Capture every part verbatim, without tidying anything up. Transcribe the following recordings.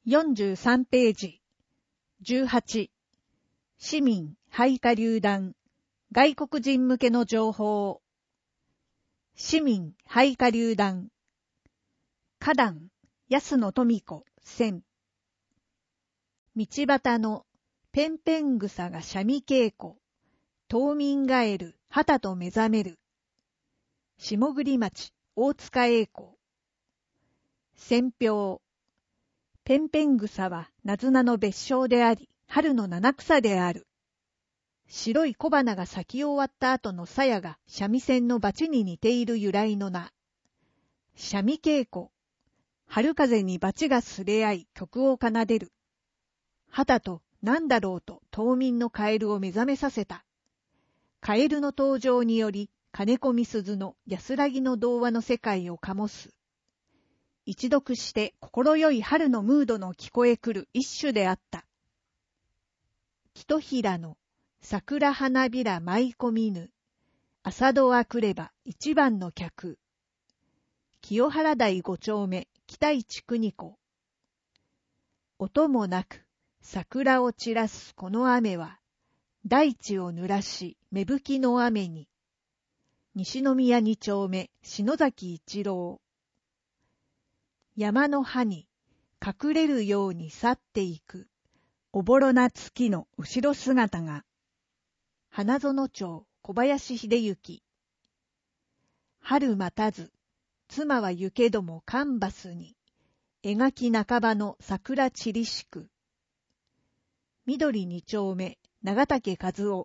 よんじゅうさんページ。じゅうはち。市民配下榴弾。外国人向けの情報。市民配下榴弾。花壇、安野富子、千。道端のペンペン草がシャミ稽古。冬眠ガエル、旗と目覚める。下栗町、大塚栄子。選評。ペンペン草はナズナの別称であり、春の七草である。白い小花が咲き終わった後の鞘が三味線のバチに似ている由来の名。三味稽古。春風にバチがすれ合い曲を奏でる。旗と何だろうと冬眠のカエルを目覚めさせた。カエルの登場により金子みすずの安らぎの童話の世界を醸す。一読して心よい春のムードの聞こえくる一種であった。ひとひらの桜花びら舞い込みぬ。朝戸あくれば一番の客。清原台五丁目北一国子。音もなく桜を散らすこの雨は、大地を濡らし芽吹きの雨に。西宮二丁目篠崎一郎。山の葉に隠れるように去っていくおぼろな月の後ろ姿が。花園町小林秀幸。春待たず妻は行けどもカンバスに描き半ばの桜散りしく。緑二丁目長竹和夫。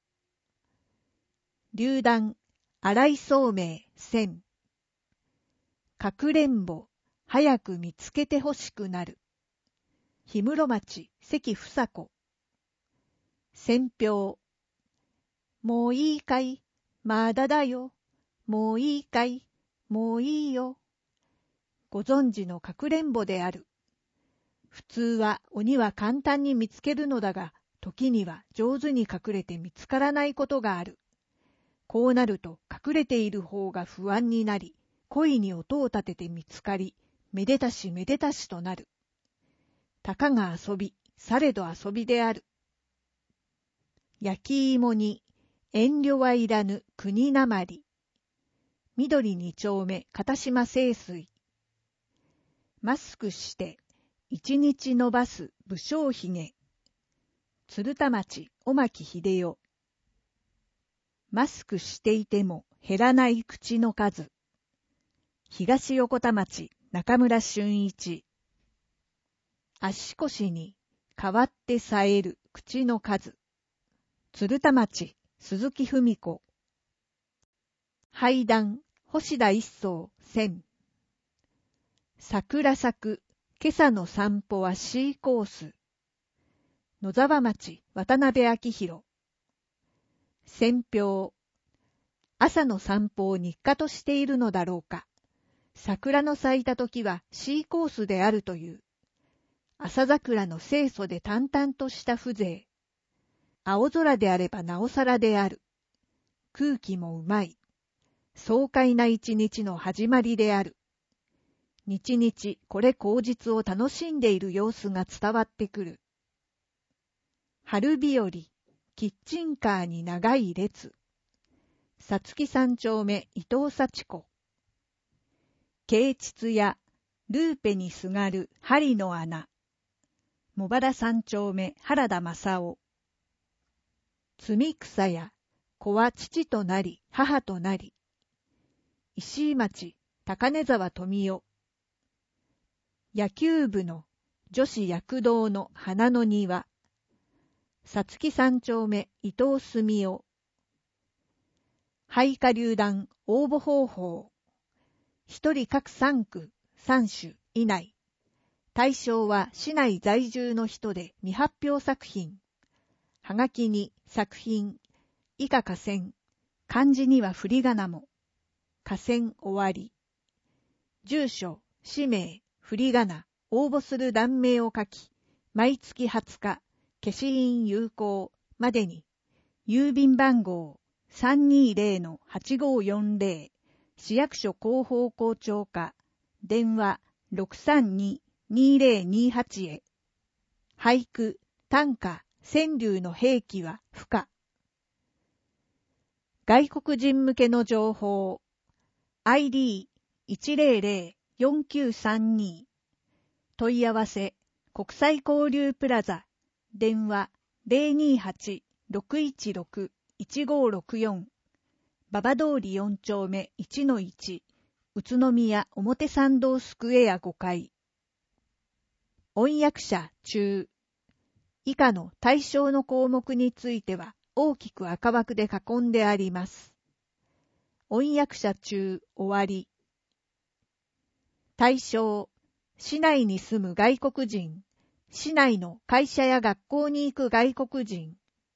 榴弾荒井聡明千。かくれんぼ早く見つけてほしくなる。氷室町関房子。選評。もういいかい、まだだよ。もういいかい、もういいよ。ご存知のかくれんぼである。普通は鬼は簡単に見つけるのだが、時には上手に隠れて見つからないことがある。こうなると隠れている方が不安になり、恋に音を立てて見つかり、めでたしめでたしとなる。たかが遊び、されど遊びである。焼き芋に遠慮はいらぬ国なまり。緑二丁目片島清水。マスクして一日伸ばす武将髭。鶴田町小牧秀夫。マスクしていても減らない口の数。東横田町中村俊一。足腰に変わって冴える口の数。鶴田町鈴木文子。俳談星田一層千。桜咲く今朝の散歩は C コース。野沢町渡辺明宏。選評。朝の散歩を日課としているのだろうか。桜の咲いた時は C コースであるという。朝桜の清楚で淡々とした風情。青空であればなおさらである。空気もうまい。爽快な一日の始まりである。日々これ口実を楽しんでいる様子が伝わってくる。春日和、キッチンカーに長い列。さつき三丁目伊藤幸子。啓蟄やルーペにすがる針の穴。茂原三丁目原田正夫。摘み草や子は父となり母となり。石井町高根沢富夫。野球部の女子躍動の花の庭。さつき三丁目伊藤澄夫。配下榴弾応募方法。一人各三区三種以内。対象は市内在住の人で未発表作品。はがきに作品。以下下線。漢字には振り仮名も。下線終わり。住所、氏名、振り仮名、応募する欄名を書き、毎月はつか、消印有効までに、郵便番号 さんにーぜろのはちごーよんぜろ、市役所広報校長課、電話 ろくさんにーにせんにじゅうはち へ。俳句、短歌、川柳の併記は不可。外国人向けの情報 アイディーいちゼロゼロ よんきゅうさんに 問い合わせ国際交流プラザ電話 ゼロにはち ろくいちろく いちごろくよん 馬場通りよん丁目 いちのいち 宇都宮表参道スクエアごかい。音訳者中以下の対象の項目については大きく赤枠で囲んであります。音訳者中終わり。対象、市内に住む外国人、市内の会社や学校に行く外国人。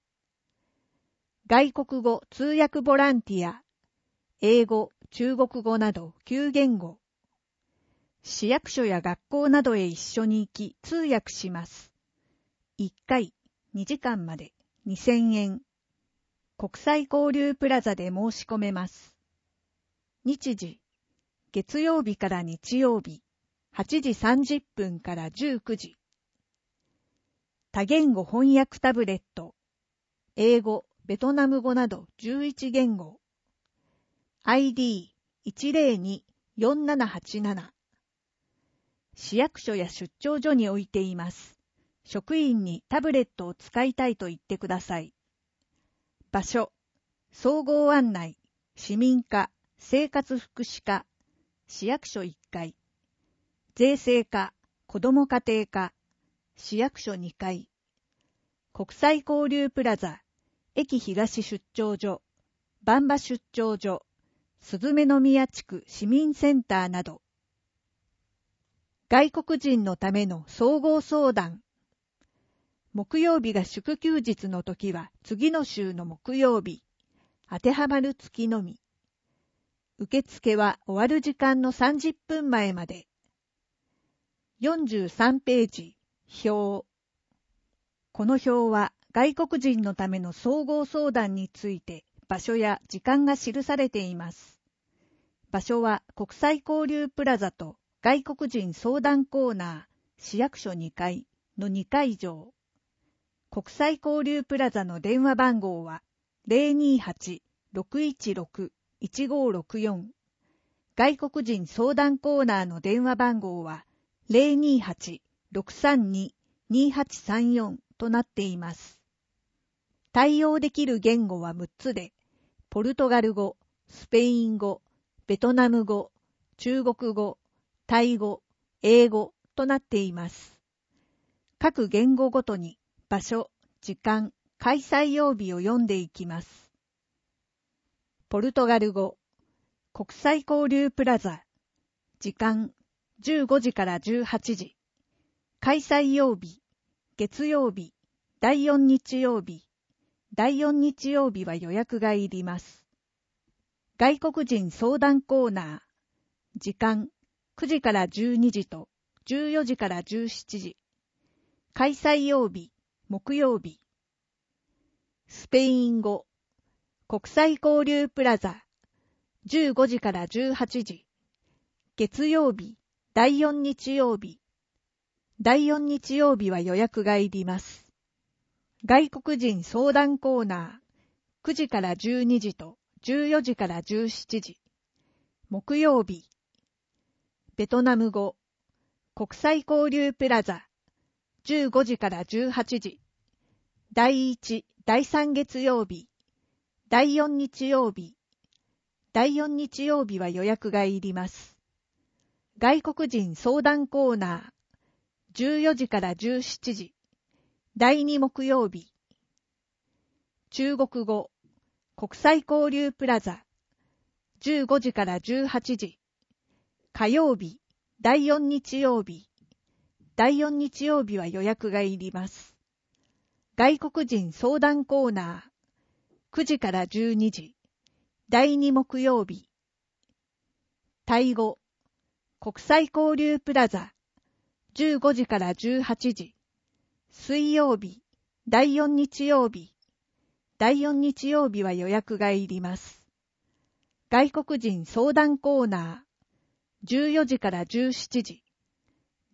外国語通訳ボランティア、英語、中国語などきゅう言語。市役所や学校などへ一緒に行き通訳します。いっかい、にじかんまでにせんえん。国際交流プラザで申し込めます。日時、月曜日から日曜日、はちじさんじゅっぷんからじゅうくじ。多言語翻訳タブレット、英語、ベトナム語などじゅういち言語。アイディーいちゼロに よんななはちなな。市役所や出張所に置いています。職員にタブレットを使いたいと言ってください。場所、総合案内、市民課、生活福祉課、市役所いっかい、税制課、子ども家庭課、市役所にかい、国際交流プラザ、駅東出張所、番場出張所、鈴目宮地区市民センターなど。外国人のための総合相談。木曜日が祝休日の時は次の週の木曜日。当てはまる月のみ。受付は終わる時間のさんじゅっぷんまえまで。よんじゅうさんページ、表。この表は外国人のための総合相談について場所や時間が記されています。場所は国際交流プラザと外国人相談コーナー、市役所にかいのにかい上。国際交流プラザの電話番号は ゼロにはち ろくいちろく いちごろくよん。外国人相談コーナーの電話番号は ゼロにはち ろくさんに にはちさんよん となっています。対応できる言語はむっつで、ポルトガル語、スペイン語、ベトナム語、中国語、タイ語、英語となっています。各言語ごとに場所、時間、開催曜日を読んでいきます。ポルトガル語、国際交流プラザ、時間じゅうごじからじゅうはちじ、開催曜日、月曜日、だいよん日曜日、だいよん日曜日は予約がいります。外国人相談コーナー、時間くじからじゅうにじとじゅうよじからじゅうしちじ、開催曜日、木曜日。スペイン語、国際交流プラザ、じゅうごじからじゅうはちじ、月曜日、だいよん日曜日。だいよん日曜日は予約がいります。外国人相談コーナー、くじからじゅうにじとじゅうよじからじゅうしちじ、木曜日。ベトナム語、国際交流プラザ、じゅうごじからじゅうはちじ、だいいち、だいさん月曜日、だいよん日曜日。だいよん日曜日は予約がいります。外国人相談コーナー、じゅうよじからじゅうしちじ、だいに木曜日。中国語、国際交流プラザ、じゅうごじからじゅうはちじ、火曜日、だいよん日曜日。だいよん日曜日は予約がいります。外国人相談コーナー、くじからじゅうにじ、だいに木曜日。タイ語、国際交流プラザ、じゅうごじからじゅうはちじ、水曜日、だいよん日曜日。だいよん日曜日は予約がいります。外国人相談コーナー、じゅうよじからじゅうしちじ、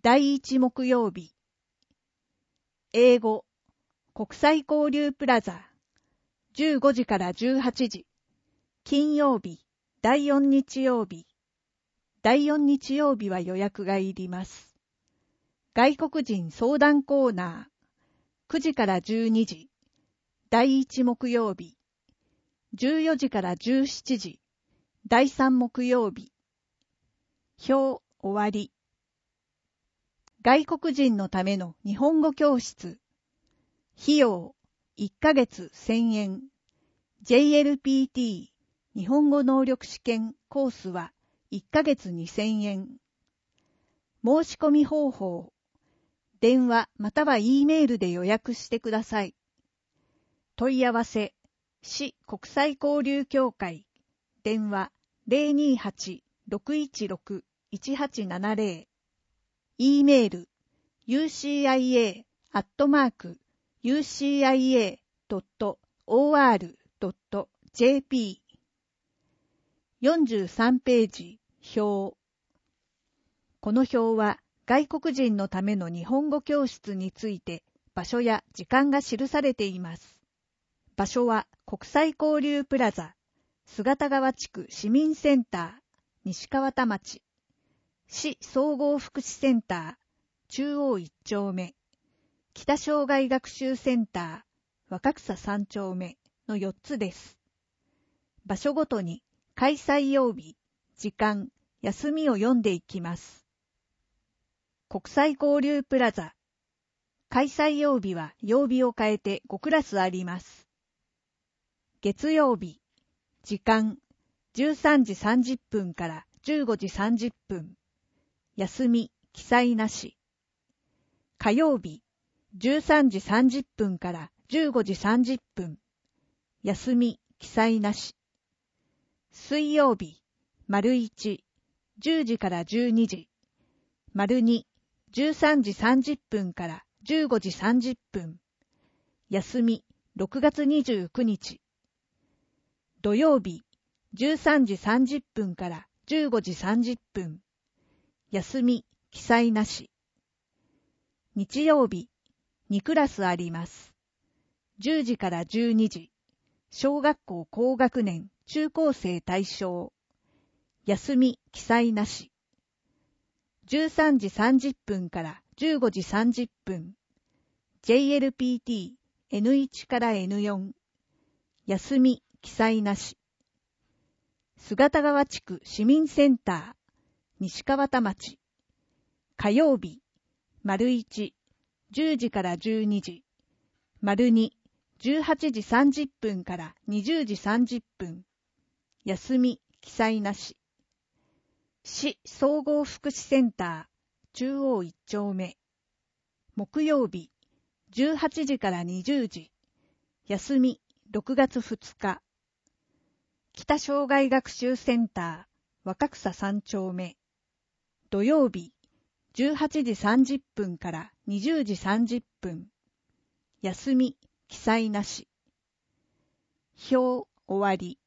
だいいち木曜日。英語、国際交流プラザ、じゅうごじからじゅうはちじ。金曜日、だいよん日曜日。だいよん日曜日は予約がいります。外国人相談コーナー、くじからじゅうにじ。だいいち木曜日。じゅうよじからじゅうしちじ。だいさん木曜日。表終わり。外国人のための日本語教室。費用いっかげつせんえん。ジェイエルピーティー 日本語能力試験コースはいっかげつにせんえん。申し込み方法。電話または E メールで予約してください。問い合わせ。市国際交流協会。電話 ゼロにはち ろくいちろく いちはちななゼロ。E メール ユーシーアイエー アットマーク ユーシーアイエー ドット オーアール ドット ジェーピー。よんじゅうさんページ表。この表は外国人のための日本語教室について場所や時間が記されています。場所は国際交流プラザ、姿川地区市民センター、西川田町、市総合福祉センター、中央いっ丁目、北障害学習センター、若草さん丁目のよっつです。場所ごとに開催曜日、時間、休みを読んでいきます。国際交流プラザ。開催曜日は曜日を変えてごクラスあります。月曜日、時間、じゅうさんじさんじゅっぷんからじゅうごじさんじゅっぷん。休み、記載なし。火曜日、じゅうさんじさんじゅっぷんからじゅうごじさんじゅっぷん。休み、記載なし。水曜日、丸いち、じゅうじからじゅうにじ。丸に、じゅうさんじさんじゅっぷんからじゅうごじさんじゅっぷん。休み、ろくがつにじゅうくにち。土曜日、じゅうさんじさんじゅっぷんからじゅうごじさんじゅっぷん。休み、記載なし。日曜日、にクラスあります。じゅうじからじゅうにじ。小学校高学年、中高生対象。休み、記載なし。じゅうさんじさんじゅっぷんからじゅうごじさんじゅっぷん。ジェイエルピーティー エヌワン から エヌフォー。休み、記載なし。姿川地区市民センター、西川田町。火曜日、丸いち、じゅうじからじゅうにじ。丸に、じゅうはちじさんじゅっぷんからにじゅうじさんじゅっぷん。休み、記載なし。市総合福祉センター、中央いっ丁目。木曜日、じゅうはちじからにじゅうじ。休み、ろくがつふつか。北障害学習センター、若草さん丁目。土曜日、じゅうはちじさんじゅっぷんからにじゅうじさんじゅっぷん。休み、記載なし。表終わり。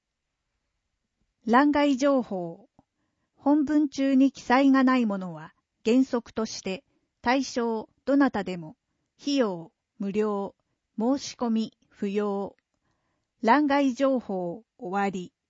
欄外情報。本文中に記載がないものは原則として対象どなたでも費用無料申し込み不要。欄外情報終わり。